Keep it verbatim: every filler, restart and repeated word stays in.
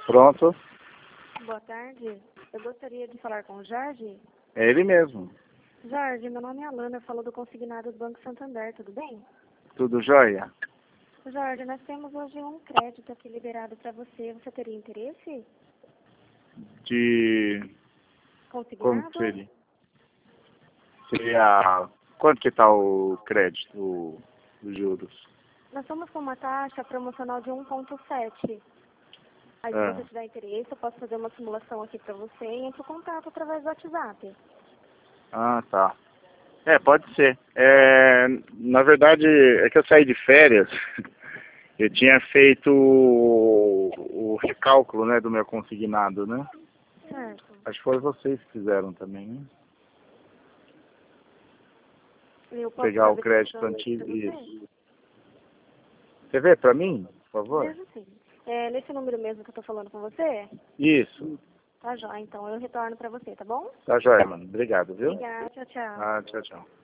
Pronto. Boa tarde. Eu gostaria de falar com o Jorge. É ele mesmo. Jorge, meu nome é Alana, eu falo do consignado do Banco Santander, tudo bem? Tudo jóia? Jorge, nós temos hoje um crédito aqui liberado para você. Você teria interesse? De... Como Consignado? que seria? Seria... Quanto que tá o crédito, o- os juros? Nós estamos com uma taxa promocional de um ponto sete. Aí, se Ah. você tiver interesse, eu posso fazer uma simulação aqui para você e entre em contato através do WhatsApp. Ah, tá. É, pode ser. É, na verdade, é que eu saí de férias. Eu tinha feito o, o recálculo, né, do meu consignado, né? Certo. Acho que foi vocês que fizeram também, né? Eu posso Pegar o fazer crédito pra antigo. você? Isso. Você vê pra mim, por favor? Vejo sim. É nesse número mesmo que eu tô falando com você? Isso. Tá, jóia. Então eu retorno para você, tá bom? Tá jóia, mano. Obrigado, viu? Obrigada. Tchau, tchau. Ah, tchau, tchau.